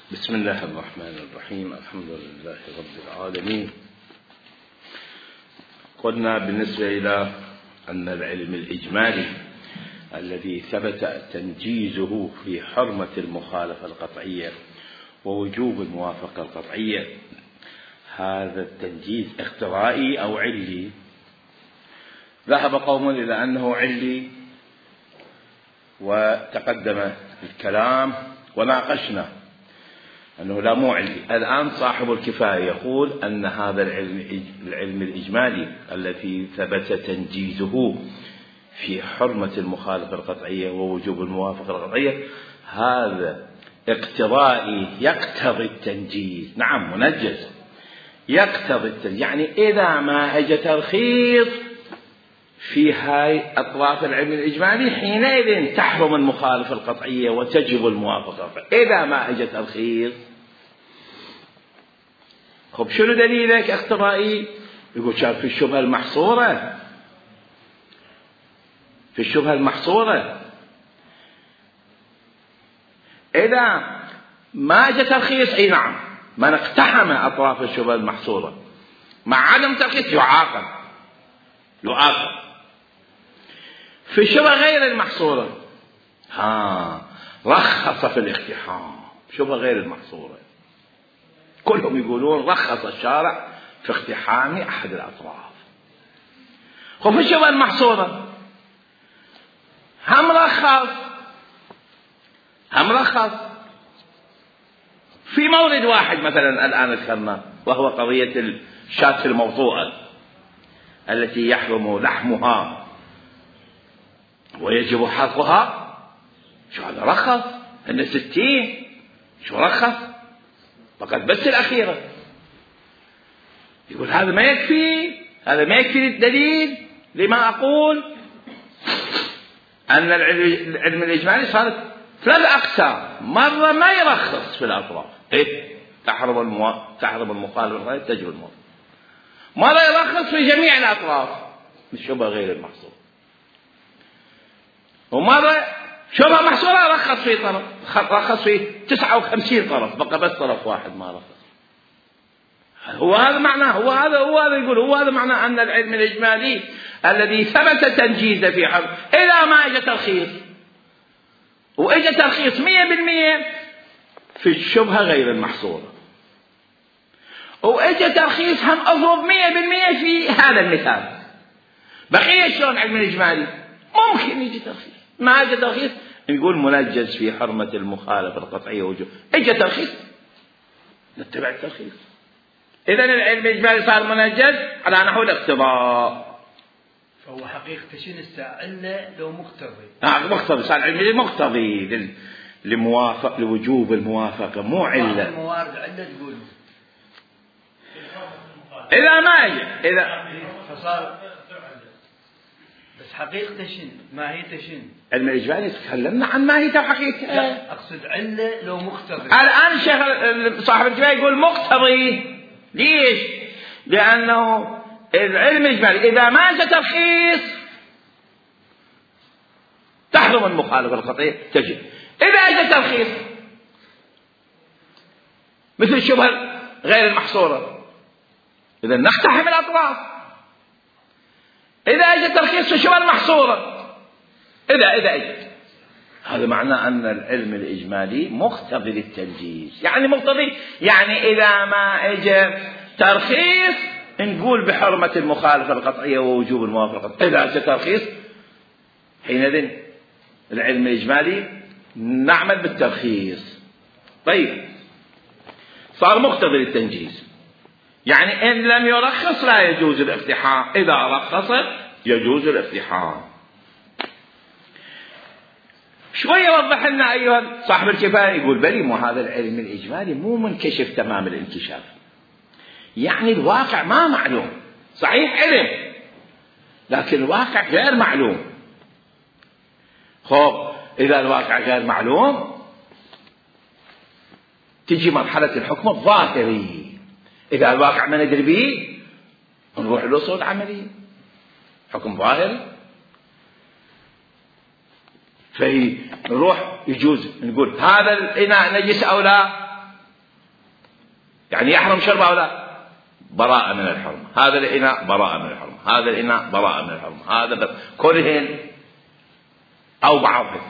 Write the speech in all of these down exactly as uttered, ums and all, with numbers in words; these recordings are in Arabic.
بسم الله الرحمن الرحيم. الحمد لله رب العالمين. قلنا بالنسبة إلى أن العلم الإجمالي الذي ثبت تنجيزه في حرمة المخالفة القطعية ووجوب الموافقة القطعية، هذا التنجيز اخترائي أو علي. ذهب قوم إلى أنه علي، وتقدم الكلام وناقشنا أنه لا مو علي. الآن صاحب الكفاية يقول أن هذا العلم, العلم الإجمالي الذي ثبت تنجيزه في حرمة المخالفة القطعية ووجوب الموافقة القطعية هذا اقتضائي يقتضي التنجيز. نعم منجز يقتضي التنجيز، يعني إذا ما أجى ترخيص في هاي أطراف العلم الإجمالي حينئذ تحرم المخالفة القطعية وتجب الموافقة القطعية. إذا ما أجى ترخيص، خب شنو دليلك اقتضائي؟ يقول شاف في الشبهة المحصورة، في الشبهة المحصورة إذا ما أجى ترخيص أي نعم من اقتحم أطراف الشبهة المحصورة مع عدم ترخيص يعاقب يعاقب. في الشبهة غير المحصورة ها رخص في الاقتحام. شبهة غير المحصورة كلهم يقولون رخص الشارع في اقتحام أحد الأطراف. وفي الشبهة المحصورة هم رخص هم رخص في مورد واحد مثلا الآن ذكرنا، وهو قضية الشاة الموطوءة التي يحرم لحمها ويجب حرقها. شو هذا رخص؟ إن ستين شو رخص؟ فقط بس الأخيرة. يقول هذا ما يكفي، هذا ما يكفي الدليل لما أقول أن العلم الإجمالي صارت ثلاث أقسام. مرة ما يرخص في الأطراف، إيه تحرم المو... تحرم المخالفة تجب الموافقة. مرة يرخص في جميع الأطراف الشبهة غير المحصورة، ومرة شبهة محصورة رخص في طرف، رخص في تسعة وخمسين طرف، بقى بس طرف واحد ما رخص. هو هذا معناه، هو هذا هو هذا يقول هو هذا معناه أن العلم الإجمالي الذي ثبت تنجيزه في حرب إذا ما اجى ترخيص، واجى ترخيص مية بالمية في الشبهة غير المحصورة، واجى ترخيص هم أضرب مية بالمية في هذا المثال. بقية شلون علم الإجمالي ممكن يجي ترخيص، ما اجى ترخيص نقول منجز في حرمة المخالفة القطعية وجوب. اجى ترخيص نتبع الترخيص. إذن العلم الإجمالي صار منجز على نحو الاقتضاء. فهو حقيقة شنو الساعة إلا لو مقتضي. نعم مقتضي، صار علم مقتضي لموافق لوجوب الموافقة مو علة. الموارد علة تقول إذا ما أجى إذا فصار بس حقيقة شنو ماهيته شنو؟ علم الإجمالي تكلمنا عن ماهيته وحقيقته. لا أقصد علة لو مقتضي. الآن الشيخ صاحب الكفاية يقول مقتضي. ليش؟ لأنه العلم الإجمالي إذا ما أجى ترخيص تحرم المخالفة القطعية تجب. إذا أجى ترخيص مثل الشبهة غير المحصورة إذا نقتحم الأطراف. إذا أجى ترخيص في الشبهة المحصورة إذا إذا أجى، هذا معناه أن العلم الإجمالي مقتضي للتنجيز. يعني مقتضي يعني إذا ما أجى ترخيص نقول بحرمة المخالفة القطعية ووجوب الموافقة. إذا أجى ترخيص حينئذ العلم الإجمالي نعمل بالترخيص. طيب صار مقتضي للتنجيز، يعني إن لم يرخص لا يجوز الاقتحام، إذا رخص يجوز الاقتحام. شوية يوضح لنا أيها صاحب الكفاية. يقول بلي مو هذا العلم الإجمالي مو منكشف تمام الانكشاف، يعني الواقع ما معلوم. صحيح علم لكن الواقع غير معلوم. خب إذا الواقع غير معلوم تجي مرحلة الحكم الظاهري. إذا الواقع ما ندري به نروح للأصول العملية، حكم ظاهري. فنروح يجوز نقول هذا الإناء نجس أو لا، يعني يحرم شربه أو لا؟ براءة من الحرمة. هذا الإناء براءة من الحرمة، هذا الإناء براءة من الحرمة، هذا بس كلهن أو بعضهن.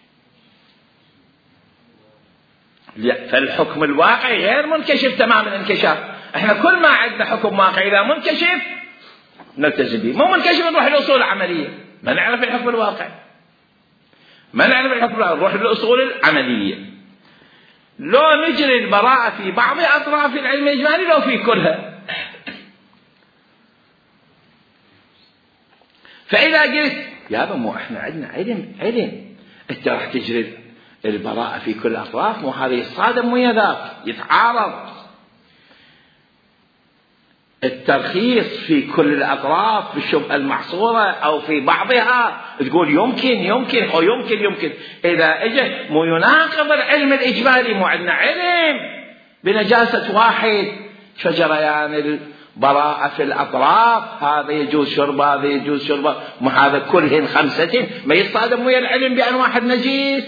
فالحكم الواقعي غير منكشف تمام الانكشاف. احنا كل ما عندنا حكم واقعي إذا منكشف نلتزم به، مو منكشف نروح للأصول العملية، ما نعرف الحكم الواقعي، ما نعرف الحكم الواقعي نروح للأصول العملية. لو نجري البراءة في بعض أطراف العلم الإجمالي لو في كلها. فإذا قلت يا بمو احنا عندنا علم علم انت راح تجري البراءة في كل الأطراف، مو هذا يتصادم ويا ذاك يتعارض. الترخيص في كل الأطراف في الشبهة المحصورة أو في بعضها تقول يمكن يمكن أو يمكن يمكن. إذا اجى مو يناقض العلم الإجمالي، مو عندنا علم بنجاسة واحد فجريان البراءة في الأطراف، هذا يجوز شربه هذا يجوز شربه، مو هذا كلهن خمسة ما يصادم ويا العلم بأن واحد نجيس.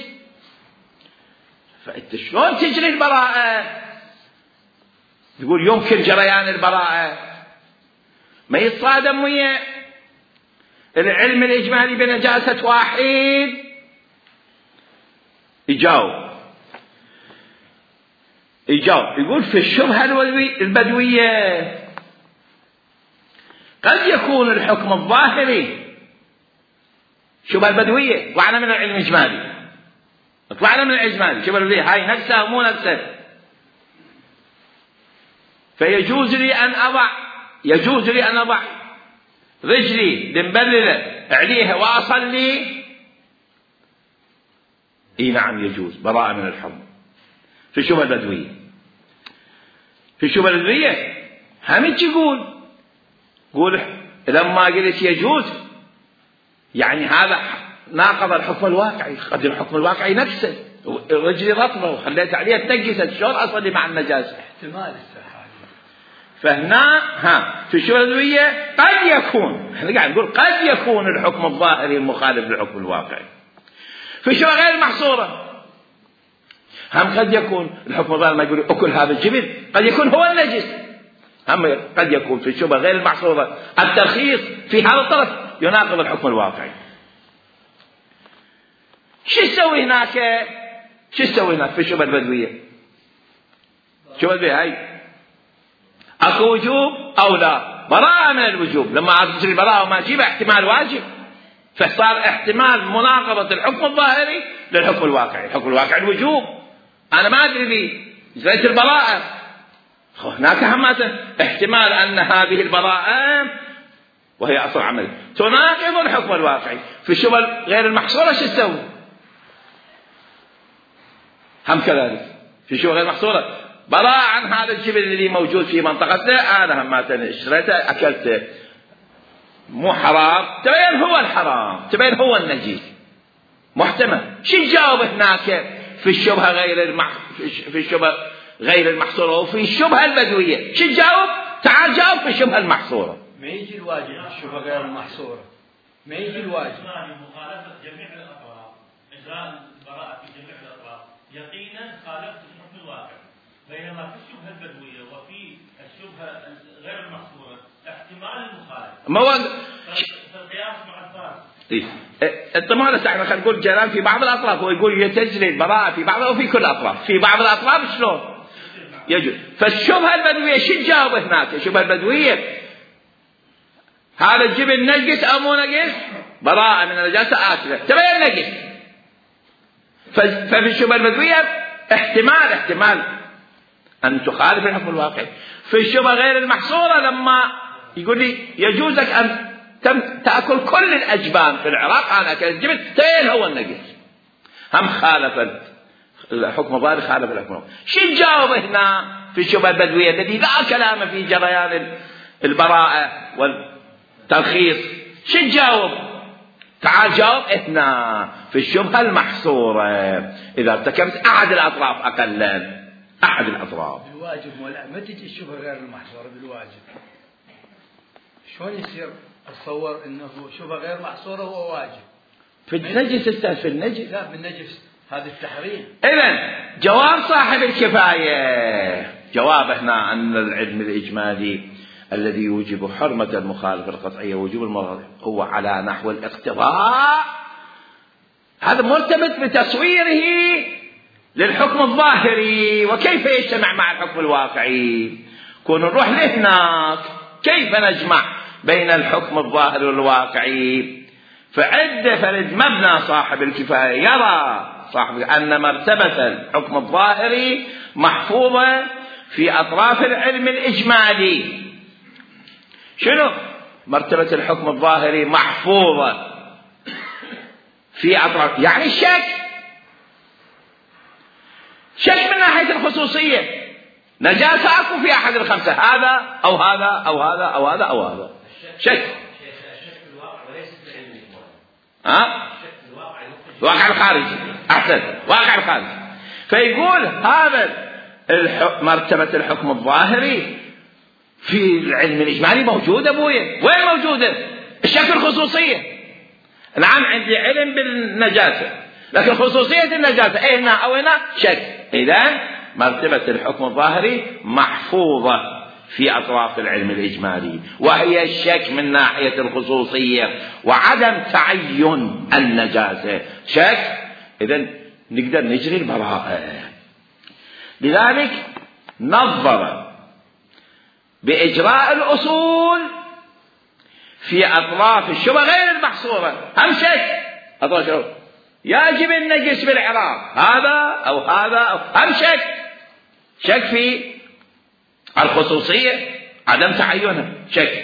فأنت شلون تجري البراءة؟ يقول يمكن جريان البراءة، ما يتصادم ويا العلم الإجمالي بنجاسة واحد. يجاوب يجاوب يقول في الشبهة البدوية قد يكون الحكم الظاهري شبهة البدوية، طلعنا من العلم الإجمالي، طلعنا من الإجمالي، شبهة البدوية هاي نفسها مو نفسها. فيجوز لي أن أضع يجوز لي أن أضع رجلي لمبللة عليها وأصلي. إيه نعم يجوز، براءة من الحرم في الشبهة البدوية. في الشبهة البدوية همج يقول قول لما قلت يجوز يعني هذا ناقض الحكم الواقعي. قد الحكم الواقعي نفسه، رجلي رطبة وخليت عليها تنجست، شلون أصلي مع النجاسة؟ احتمال الصحة. فهنا ها في الشبهة البدوية قد يكون، احنا قاعد نقول قد يكون الحكم الظاهري المخالف للحكم الواقعي. في الشبهة غير المحصورة هم قد يكون الحكم الظاهري ما يقول أكل هذا الجبل، قد يكون هو النجس. هم قد يكون في الشبهة غير المحصورة الترخيص في هذا الطرف يناقض الحكم الواقعي. شو يسوي هناك؟ شو يسوي هناك في الشبهة البدوية؟ الشبهة البدوية هاي أكو وجوب أو لا؟ براءة من الوجوب. لما أصل البراءة وما أجيب احتمال واجب، فصار احتمال مناقضة الحكم الظاهري للحكم الواقعي. الحكم الواقعي الوجوب، أنا ما أدري لي جريت البراءة، هناك هم احتمال أن هذه البراءة وهي أصل عمل تناقض الحكم الواقعي. في الشبهة غير المحصورة شو تسوي؟ هم كذلك في الشبهة غير المحصورة براءة عن هذا الجبل اللي موجود في منطقتنا، أنا هم اشتريته أكلته مو حرام، تبين هو الحرام، تبين هو النجيس، محتمل. شو تجاوب هناك في الشبهة غير المح... في الشبهة غير المحصورة وفي الشبهة البدوية؟ شو تجاوب؟ تعال جاوب في الشبهة المحصورة. ما يجي الواجب في الشبهة غير المحصورة، ما يجي الواجب. مخالفة جميع الأطراف، إجراء البراءة في جميع الأطراف يقينا خالفت الحكم الواقع. بينما في الشبهة البدوية وفي الشبهة غير المحصورة احتمال المخالفة. ما هو القياس مع الفارق. إيه أنت ما لسه إحنا خلينا نقول جرام في بعض الأطراف، هو يقول يتجري البراءة في بعض وفي كل الأطراف. في بعض الأطراف شلون؟ يجوز. فالشبهة البدوية شو تجاوب هناك؟ الشبهة البدوية هذا الجبل نجس أو مو نجس؟ براءة من النجاسة آكلة، تبين نجس. ففي الشبهة البدوية احتمال احتمال أن تخالف الحكم الواقعي. في الشبهة غير المحصورة لما يقول لي يجوزك أن تأكل كل الأجبان في العراق، أنا أكل الجبل، تبين هو النجس. هم خالفت الحكم الظاهري، خالف الحكم. شو تجاوب هنا في الشبهة البدوية الذي لا كلام في جريان البراءة والترخيص؟ شو تجاوب؟ تعال جاوب هنا في الشبهة المحصورة إذا ارتكبت أحد الأطراف أقلا، أحد الأطراف بالواجب. ولا ما تجي الشبهة غير المحصورة بالواجب، شلون يصير أتصور إنه شبهة غير محصورة هو واجب؟ في النجس استاذ، في النجس لا، بالنجس هذا التحريم. إذن جواب صاحب الكفاية جواب هنا أن العلم الإجمالي الذي يوجب حرمة المخالفة القطعية وجوب المخالفة هو على نحو الاقتضاء، هذا مرتبط بتصويره للحكم الظاهري. وكيف يجتمع مع الحكم الواقعي؟ كون نروح لهناك كيف نجمع بين الحكم الظاهري والواقعي؟ فعد فرد مبنى صاحب الكفاية يرى صاحب أن مرتبة الحكم الظاهري محفوظة في أطراف العلم الإجمالي. شنو مرتبة الحكم الظاهري محفوظة في أطراف؟ يعني الشك، شك من ناحية الخصوصية، نجاسة أكو في أحد الخمسة، هذا أو هذا أو هذا أو هذا أو هذا، شك. الشك في الواقع وليس في العلم الإجمالي. ها؟ الشك في الواقع الواقع الخارجي، أحسن، واقع الخارجي. فيقول هذا مرتبة الحكم الظاهري في العلم الإجمالي موجودة أبويا. وين موجودة؟ الشك في الخصوصية. نعم عندي علم بالنجاسة لكن خصوصية النجاسة أي هنا أو هنا شك. إذن مرتبة الحكم الظاهري محفوظة في أطراف العلم الإجمالي، وهي الشك من ناحية الخصوصية وعدم تعين النجاسة. شك، إذن نقدر نجري البراءة. لذلك نظر بإجراء الأصول في أطراف الشبه غير المحصورة. هم شك أطراف الشبه يجب النجس بالعراق، هذا أو هذا أو هم شك، شك في الخصوصية عدم تعينها، شك.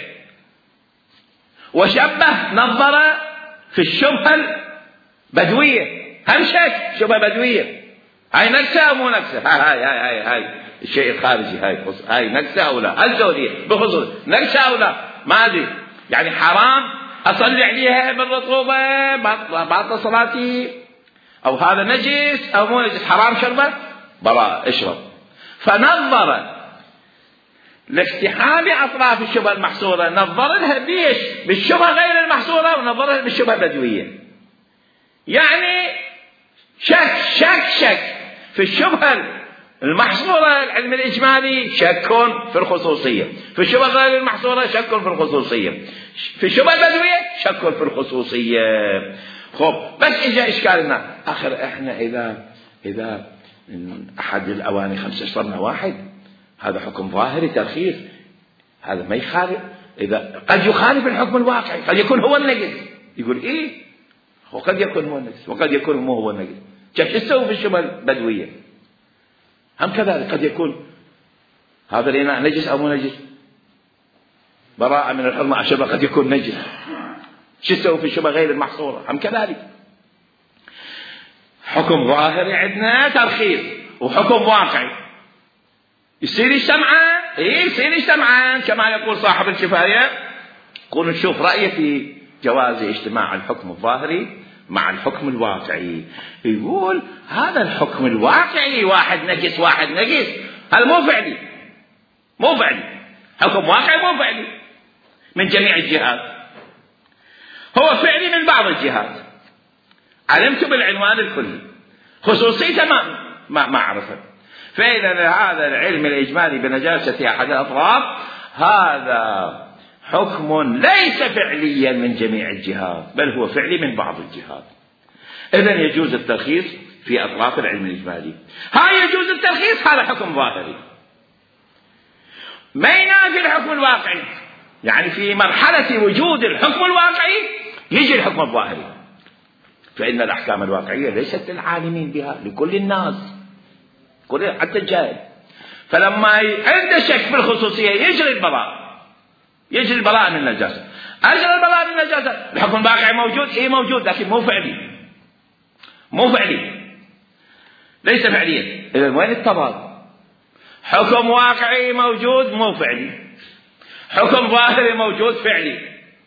وشبه نظر في الشبهة البدوية، هم شك، شبهة بدوية، هاي نكسة أو مو نكسة؟ هاي هاي هاي هاي الشيء الخارجي، هاي هاي نكسة أو لا؟ الزورية بخصوص نكسة أو لا؟ ما أدري، يعني حرام أصلي عليها بالرطوبة بعد صلاتي، أو هذا نجس أو مو نجس، حرام شربه براء اشرب. فنظر لاقتحام أطراف الشبهة المحصورة، نظر لها بيش بالشبهة غير المحصورة ونظر لها بالشبهة البدوية. يعني شك شك شك في الشبهة المحصورة العلم الإجمالي، شك في الخصوصية. في الشبهة غير المحصورة شك في الخصوصية. في الشبهة البدوية شك في الخصوصية. خب بس إجا إشكالنا آخر، إحنا إذا إذا أحد الأواني خمسة صرنا واحد، هذا حكم ظاهري ترخيص، هذا ما يخالف. إذا قد يخالف الحكم الواقعي، قد يكون هو النجس، يقول إيه، وقد يكون هو النجس وقد يكون مو هو النجس. كيف يسوي في الشبهة البدوية؟ هم كذلك قد يكون هذا الإناء نجس أو مو نجس، براءة من الحرمة الشبهة قد يكون نجس. شو يسوي في الشبهة غير المحصورة؟ هم كذلك. حكم ظاهري عندنا ترخيص وحكم واقعي يصير يجتمعان. إيه يصير يجتمعان كما يقول صاحب الكفاية. يقول نشوف رأيه في جواز اجتماع الحكم الظاهري مع الحكم الواقعي. يقول هذا الحكم الواقعي واحد نجس واحد نجس، هذا مو فعلي، مو فعلي، حكم واقعي مو فعلي من جميع الجهات، هو فعلي من بعض الجهات. علمت بالعنوان الكلي، خصوصيته ما ما ما أعرفه. فإذا هذا العلم الإجمالي بنجاسة أحد الأطراف هذا حكم ليس فعليا من جميع الجهات، بل هو فعلي من بعض الجهات. إذن يجوز الترخيص في أطراف العلم الإجمالي. هاي يجوز الترخيص، هذا حكم ظاهري ما ينافي الحكم الواقعي. يعني في مرحلة وجود الحكم الواقعي يجي الحكم الظاهري. فإن الأحكام الواقعية ليست للعالمين بها، لكل الناس، كل حتى الجاهل. فلما عنده شك في الخصوصية يجري البراء، يجري البراء من النجاسة. أجرى البراء من النجاسة. الحكم الواقعي موجود، إيه موجود، لكن مو فعلي، مو فعلي، ليس فعليا. إذا وين التضاد؟ حكم واقعي موجود مو فعلي، حكم ظاهري موجود فعلي.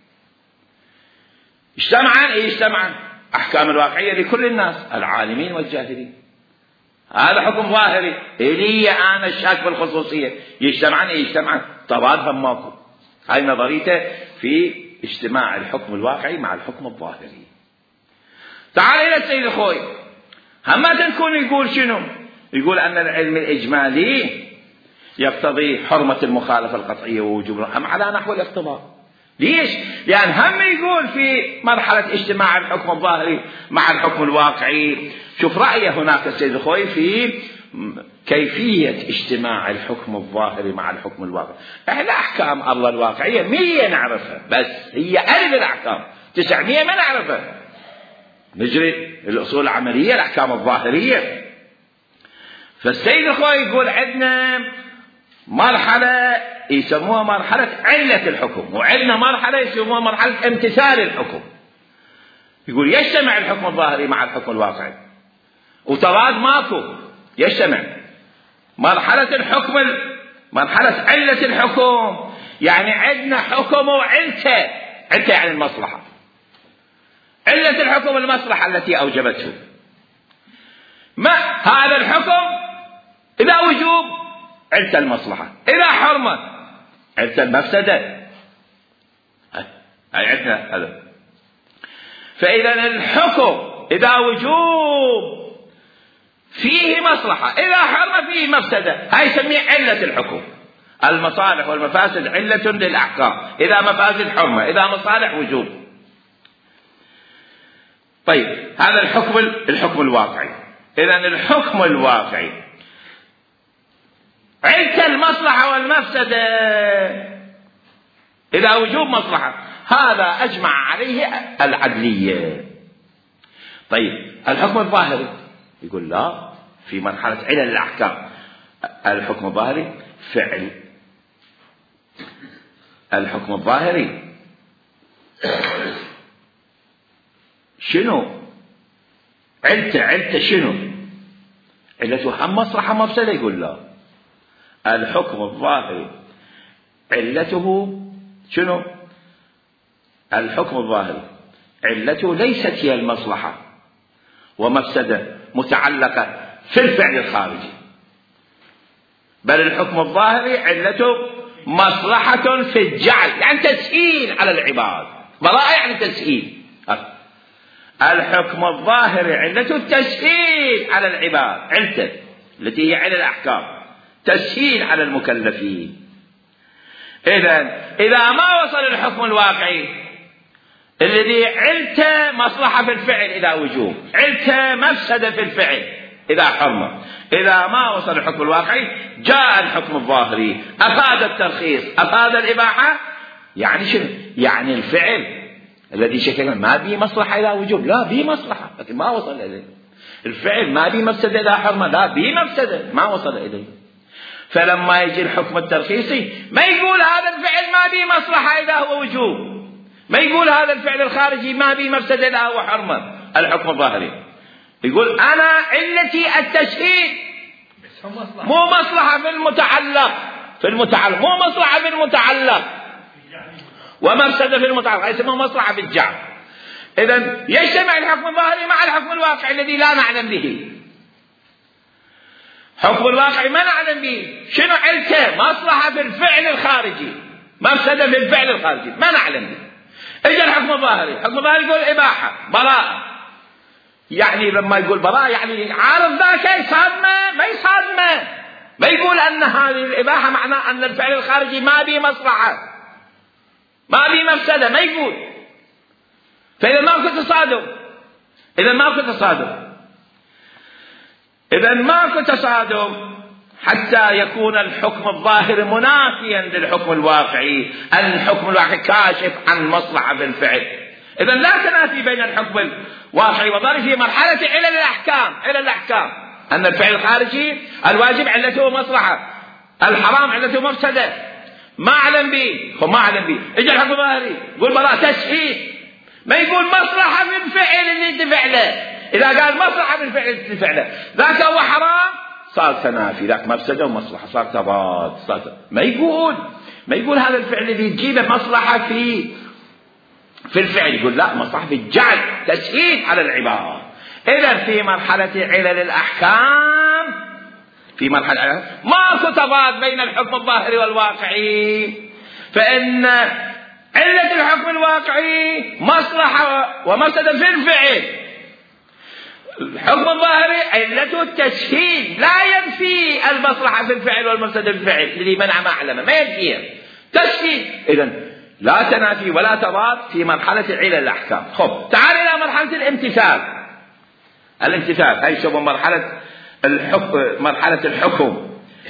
اجتمعان، إيه اجتمعان. أحكام الواقعية لكل الناس، العالمين والجاهلين. هذا حكم ظاهري، إلي أنا الشاك بالخصوصية، يجتمعان إيه يجتمعان، تضادهم ماكو. هاي نظريته في اجتماع الحكم الواقعي مع الحكم الظاهري. تعال إلى السيد الخوي، هم تكون يقول شنو؟ يقول أن العلم الإجمالي يقتضي حرمة المخالفة القطعية ووجوب أم على نحو الاقتضاء. ليش؟ لأن هم يقول في مرحلة اجتماع الحكم الظاهري مع الحكم الواقعي. شوف رأيه هناك السيد الخوي في كيفية اجتماع الحكم الظاهري مع الحكم الواقعي. احنا أحكام الله الواقعية مية نعرفها، بس هي ألف الأحكام، تسعمية ما نعرفها. نجري الأصول العملية الأحكام الظاهرية. فالسيد الخوي يقول عندنا مرحلة يسموها مرحلة علة الحكم، وعندنا مرحلة يسموها مرحلة امتثال الحكم. يقول يجتمع الحكم الظاهري مع الحكم الواقعي وتضاد ماكو، يجتمع مرحلة الحكم مرحلة علة الحكم، يعني عندنا حكم وعلته. علته يعني المصلحة، علة الحكم المصلحة التي أوجبته. ما هذا الحكم إذا وجوب علة المصلحة، إذا حرمة علة المفسدة. هاي عندنا هذا. فإذا الحكم إذا وجوب فيه مصلحة، إذا حرمة فيه مفسدة، هاي يسميه علة الحكم. المصالح والمفاسد علة للأحكام، إذا مفاسد حرمة، إذا مصالح وجوب. طيب هذا الحكم الحكم الواقعي. إذا الحكم الواقعي علة المصلحة والمفسدة إذا وجوب مصلحة، هذا أجمع عليه العدلية. طيب الحكم الظاهري يقول لا، في مرحلة علل الأحكام. الحكم الظاهري فعل، الحكم الظاهري شنو علته؟ علته شنو؟ علته هم مصلحة مفسدة. يقول لا، الحكم الظاهري علته شنو؟ الحكم الظاهري علته ليست هي المصلحة ومفسدة متعلقة في الفعل الخارجي، بل الحكم الظاهري علته مصلحة في الجعل، يعني تسهيل على العباد. براءة يعني تسهيل. الحكم الظاهري علته التسهيل على العباد، علته التي هي علة الأحكام، تسهيل على المكلفين. إذن إذا ما وصل الحكم الواقعي الذي علته مصلحة في الفعل إذا وجوب، علته مفسدة في الفعل إذا حرمة، إذا ما وصل الحكم الواقعي جاء الحكم الظاهري، أفاد الترخيص، أفاد الإباحة. يعني شنو؟ يعني الفعل الذي شكله ما به مصلحة إذا وجوب، لا به مصلحة لكن ما وصل إليه. الفعل ما به مفسدة إذا حرمة، لا به مفسدة ما وصل إليه. فلما يجي الحكم الترخيصي ما يقول هذا الفعل ما به مصلحة إذا هو وجوب، ما يقول هذا الفعل الخارجي ما به مفسدة إذا هو حرمة. الحكم الظاهري يقول أنا علتي التسهيل، مو مصلحة في المتعلق، في المتعلق مو مصلحة في المتعلق ومفسدة في المتعلق، يسمى مصلحة في الجعل. إذن يجتمع الحكم الظاهري مع الحكم الواقعي الذي لا نعلم به. حكم الواقعي ما نعلم به شنو علته؟ مصلحة في الفعل الخارجي، مفسدة في الفعل الخارجي ما نعلم به. اجى الحكم الظاهري، الحكم الظاهري يقول إباحة براءة، يعني لما يقول براءة يعني عارض ذاك يصادمه ما يصادمه، ما يقول أن هذه الإباحة معناه أن الفعل الخارجي ما به مصلحة ما به مفسدة، ما يقول. فإذا ماكو تصادم، إذا ماكو تصادم إذا ماكو تصادم حتى يكون الحكم الظاهر منافيا للحكم الواقعي. الحكم الواقعي كاشف عن مصلحة بالفعل. إذا لا تنافي بين الحكم الواقعي والظاهر في مرحلة علل الأحكام. علل الأحكام أن الفعل الخارجي الواجب علته مصلحة، الحرام علته مفسدة، ما أعلم به هو ما أعلم به. إجا الحكم الظاهري يقول براء تسهيل، ما يقول مصلحة من الفعل اللي تفعله. إذا قال مصلحة من الفعل اللي تفعله ذاك هو حرام صار تنافي، ذاك مفسدة ومصلحة صار تضاد، صار ما يقول ما يقول هذا الفعل اللي تجيبه مصلحة في في الفعل، يقول لا مصلحة في الجعل، تسهيل على العباد. إذا في مرحلة علل الأحكام، في مرحلة ماكو تضاد بين الحكم الظاهري والواقعي، فإن علة الحكم الواقعي مصلحة ومفسدة في الفعل، الحكم الظاهري علته التسهيل، لا ينفي المصلحة في الفعل والمفسدة في الفعل الذي منع معلمة، ما ينفيها، تسهيل. إذن لا تنافي ولا تضاد في مرحلة علل الأحكام. خب تعال إلى مرحلة الامتثال. الامتثال هي شبه مرحلة الحكم، مرحلة الحكم،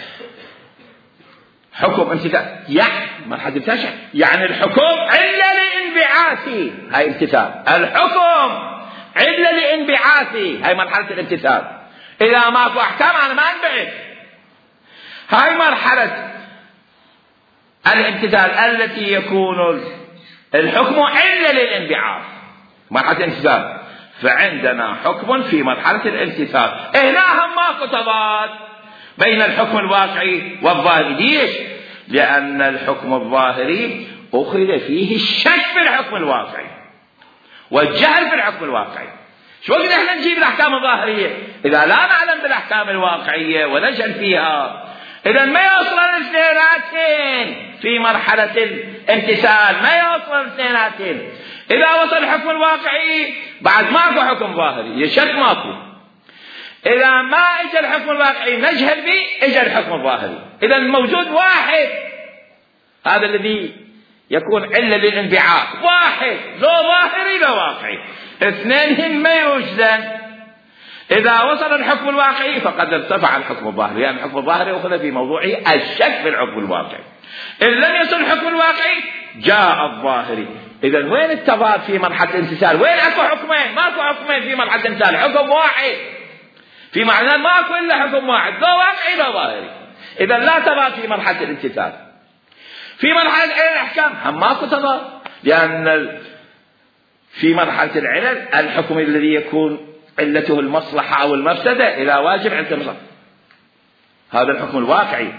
حكم امتثال يعني مرحلة امتثال يعني الحكم علة لانبعاثي، هاي امتثال. الحكم علة لانبعاثي، هاي مرحلة الامتثال. إذا ماكو أحكام أنا ما انبعث. هاي مرحلة الامتثال التي يكون الحكم علة للانبعاث، مرحلة الامتثال. فعندنا حكم في مرحلة الامتثال. هنا هم ماكو تضاد بين الحكم الواقعي والظاهري. ليش؟ لأن الحكم الظاهري أخذ فيه الشك في الحكم الواقعي والجهل في الحكم الواقعي. شو وقت احنا نجيب الأحكام الظاهرية إذا لا نعلم بالأحكام الواقعية ونجهل فيها؟ إذا ما يوصل الاثنيناتين في مرحلة الامتثال، ما يوصل الاثنيناتين. إذا وصل الحكم الواقعي بعد ماكو حكم ظاهري، يشك ماكو. إذا ما إجا الحكم الواقعي نجهل به، إجا الحكم الظاهري. إذا الموجود واحد، هذا الذي يكون علة للانبعاث، واحد، لو ظاهري لو واقعي، اثنين ما يوجدان. إذا وصل الحكم الواقعي فقد ارتفع الحكم الظاهري، لأن يعني الحكم الظاهري أخذ في موضوعه الشك في الحكم الواقعي. إن لم يصل الحكم الواقعي جاء الظاهري. إذا وين التضاد في مرحلة الامتثال؟ وين أكو حكمين؟ ماكو حكمين في مرحلة الامتثال، حكم واحد. في معنى ماكو إلا حكم واحد، لا واقعي لا ظاهري. إذا لا تضاد في مرحلة الامتثال. في مرحلة العلل الأحكام هم ماكو تضاد، لأن في مرحلة العلل الحكم الذي يكون علته المصلحة أو المفسدة إذا واجب عند المصلحة، هذا الحكم الواقعي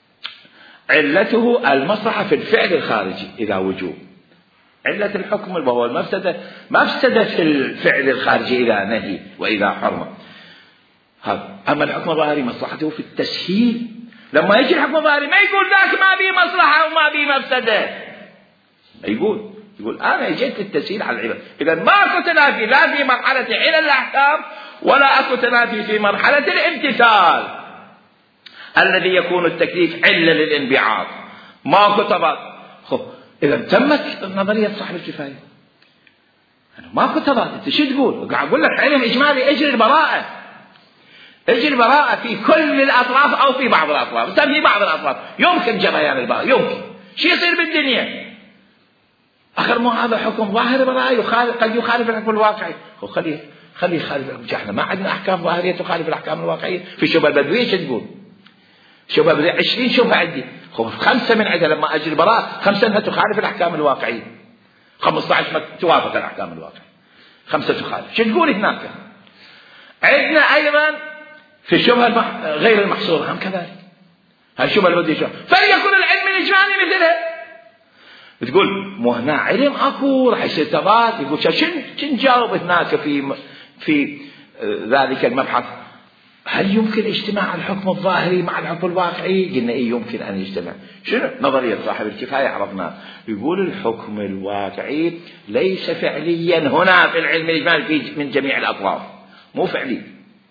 علته المصلحة في الفعل الخارجي إذا وجوب. علة الحكم وهو المفسدة مفسدة في الفعل الخارجي إذا نهي وإذا حرم. هذا. أما الحكم الظاهري مصلحته في التسهيل. لما يجي الحكم الظاهري ما يقول ذاك ما بي مصلحة وما بي مفسدة، ما يقول يقول أنا جيت التسهيل على العباد. إذا ما أكو تنافي لا في مرحلة علل الأحكام ولا أكو تنافي في مرحلة الامتثال الذي يكون التكليف علة للانبعاث، ما أكو تضاد. إذا تمت نظرية صاحب الكفاية، ما أكو تضاد. أنت شو تقول؟ قاعد أقول لك علم إجمالي، اجري البراءة، اجري البراءة في كل الأطراف أو في بعض الأطراف. أنت في بعض الأطراف يمكن جريان البراءة، يمكن شو يصير بالدنيا. آخر مو هذا حكم ظاهري براءة يخالف، قد يخالف الحكم الواقعي. خليه خليه يخالف الحكم. احنا ما عندنا أحكام ظاهرية تخالف الأحكام الواقعية. في شبهة البدوية شو تقول؟ شبهة البدوية عشرين شبهة عندي، خمسة من عندها لما أجل براءة، خمسة أنها تخالف الأحكام الواقعية، خمسة عشر ما توافق الأحكام الواقعية، خمسة تخالف. شو تقول هناك؟ عندنا أيضا في الشبهة غير المحصورة هم كذلك. هاي الشبهة البدوية شو؟ فليكن العلم الإجمالي مثلها. تقول مو هنا علم اكو راح يصير تضاد. يقول شن شن جاوب هناك في في ذلك المبحث، هل يمكن اجتماع الحكم الظاهري مع الحكم الواقعي؟ قلنا ايه يمكن ان يجتمع. شنو نظريه صاحب الكفايه عرفناه؟ يقول الحكم الواقعي ليس فعليا هنا في العلم الاجمالي من جميع الاطراف، مو فعلي،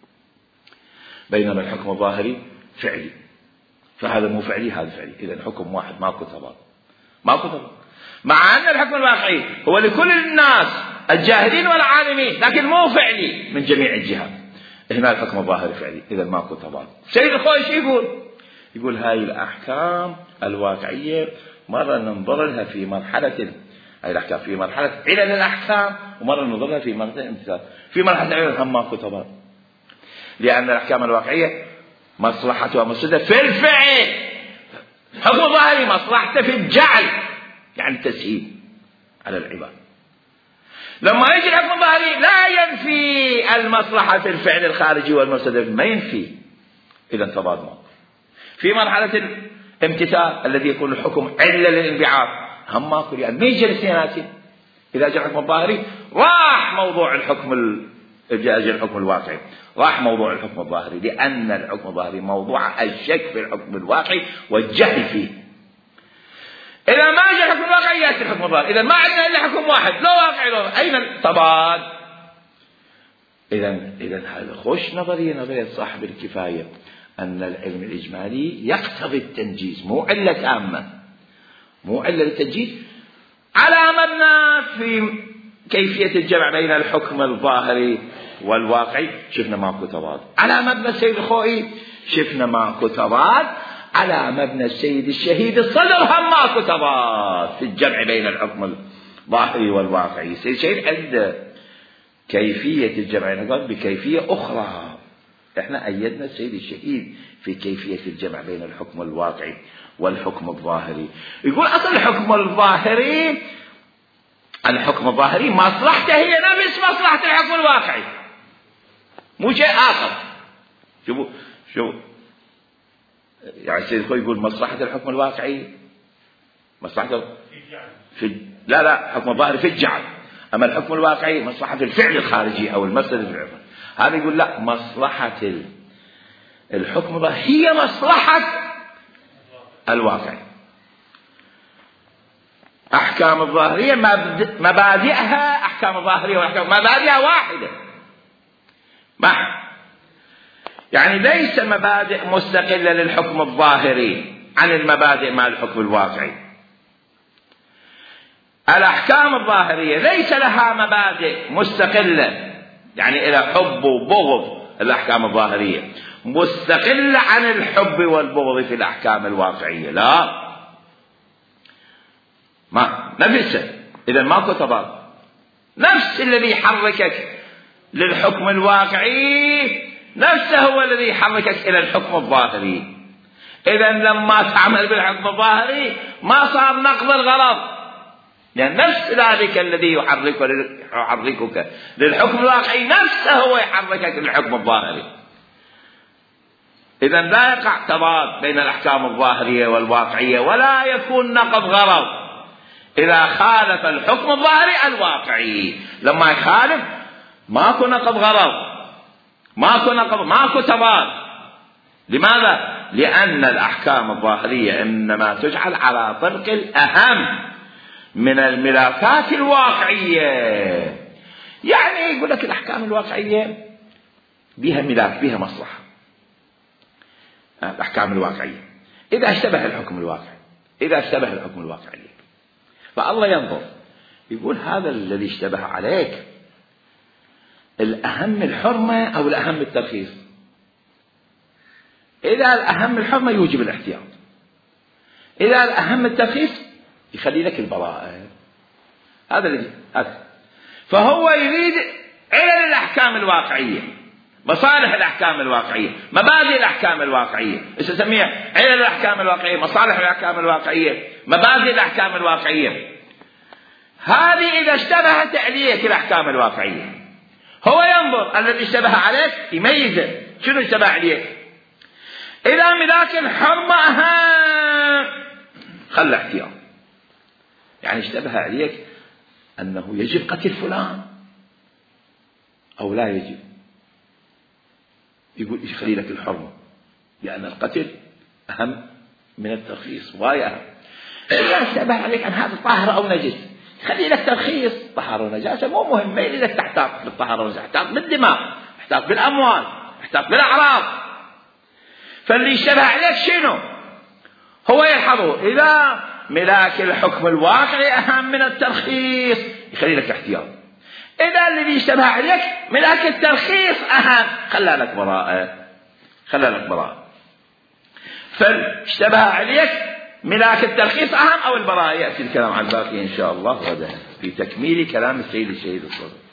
بينما الحكم الظاهري فعلي. فهذا مو فعلي هذا فعلي. اذا حكم واحد ماكو تضاد، ماكو تضاد. مع أن الحكم الواقعي هو لكل الناس الجاهلين والعالمين، لكن مو فعلي من جميع الجهات. هنا الحكم الظاهري فعلي، إذا ماكو تضاد. سيد الخويش يقول يقول هاي الأحكام الواقعية مرة ننظر لها في مرحلة، هاي الأحكام في مرحلة علل الأحكام، ومرة ننظر لها في مرحلة الامتثال. في مرحلة علل هم ماكو تضاد، لأن الأحكام الواقعية مصلحتها مفسدة في الفعل، حكم الظاهري مصلحته في الجعل يعني التسهيل على العباد. لما يجي الحكم الظاهري لا ينفي المصلحة في الفعل الخارجي والمفسدة ما ينفي، إذا تضاد ماكو. في مرحلة الامتثال الذي يكون الحكم علة للانبعاث هم ماكو، لأن ما يجي الاثنيناتين. إذا جاء الحكم الظاهري راح موضوع الحكم ال... جاء الحكم الواقعي، راح موضوع الحكم الظاهري، لأن الحكم الظاهري موضوع الشك في الحكم الواقعي والجهل فيه. إذا ما جاء الحكم الواقعي يأتي الحكم الظاهري. إذا ما عندنا إلا حكم واحد لا واقعي لا. أين التضاد؟ إذا إذا هذا خوش نظرية نظرية صاحب الكفاية أن العلم الإجمالي يقتضي التنجيز، مو علة تامة، مو علة التنجيز على مبنى في كيفية الجمع بين الحكم الظاهري والواقعي. شفنا ماكو تضاد. على مبنى السيد الخوئي شفنا ماكو تضاد. على مبنى السيد الشهيد الصدر هم ماكو تضاد في الجمع بين الحكم الظاهري والواقعي. السيد الشهيد عنده كيفية الجمع بكيفية أخرى. احنا أيدنا السيد الشهيد في كيفية الجمع بين الحكم الواقعي والحكم الظاهري. يقول أصل الحكم الظاهري الحكم الظاهري مصلحته هي نفس مصلحة الحكم الواقعي، مو شيء آخر. شوفوا شوفوا يعني السيد الخوئي يقول مصلحة الحكم الواقعي مصلحته في لا لا حكم الظاهري في الجعل، أما الحكم الواقعي مصلحة الفعل الخارجي أو المسألة الفعل. هذا يقول لا، مصلحة الحكم الظاهري هي مصلحة الواقع. أحكام الظاهرية مبادئها أحكام الظاهرية والأحكام مبادئها واحدة، ما يعني ليس مبادئ مستقلة للحكم الظاهري عن المبادئ مع الحكم الواقعي. الأحكام الظاهرية ليس لها مبادئ مستقلة، يعني إلى حب وبغض الأحكام الظاهرية مستقلة عن الحب والبغض في الأحكام الواقعية، لا، ما نفسه. إذا ماكو تضاد. نفس الذي يحركك للحكم الواقعي نفسه هو الذي يحركك إلى الحكم الظاهري. إذا لما تعمل بالحكم الظاهري ما صار نقض الغرض، لأن يعني نفس ذلك الذي يحركك يحركك للحكم الواقعي نفسه هو يحركك للحكم الظاهري. إذا لا يقع تضاد بين الأحكام الظاهرية والواقعية، ولا يكون نقض غرض إذا خالف الحكم الظاهري الواقعي. لما يخالف ماكو نقض غرض، ماكو نقض، ماكو تضاد. لماذا؟ لأن الأحكام الظاهرية إنما تجعل على طرق الأهم من الملفات الواقعية. يعني يقول لك الأحكام الواقعية بها ملاك، بها مصلحة. الأحكام الواقعية إذا اشتبه الحكم الواقعي، إذا اشتبه الحكم الواقعي فالله ينظر يقول هذا الذي اشتبه عليك الأهم الحرمة أو الأهم الترخيص. إذا الأهم الحرمة يوجب الاحتياط، إذا الأهم الترخيص يخلي لك البراءة. هذا الذي هذا. فهو يريد علل الأحكام الواقعية، مصالح الأحكام الواقعية، مبادئ الأحكام الواقعية، ايش نسميها؟ علل الأحكام الواقعية، مصالح الأحكام الواقعية، مبادئ الأحكام الواقعية. هذه إذا اشتبهت عليك الأحكام الواقعية هو ينظر الذي اشتبه عليك يميزه شنو اشتبه عليك. إذا ملاك الحرمة أهم خلى احتياط، يعني اشتبه عليك أنه يجب قتل فلان أو لا يجب، يقول يخلي لك الحرمة لأن القتل أهم من الترخيص وايد أهم. إذا اشتبه عليك أن هذا طاهر أو نجس خلي لك ترخيص طهارة ونجاسة مو مهم، ما يريدك تحتاط بالطهارة والنجاسة، احتاط بالدماء، احتاط بالأموال، احتاط بالأعراض. فاللي اشتبه عليك شنو هو يلحظه؟ إذا ملاك الحكم الواقعي أهم من الترخيص يخلي لك احتياط. إذا الذي اشتبه عليك ملاك الترخيص أهم خلى لك براءة، خلى لك براءة. فاشتبه عليك ملاك الترخيص أهم أو البراءة. يأتي الكلام عن ذلك إن شاء الله غدا في تكميل كلام السيد الشهيد الصدر.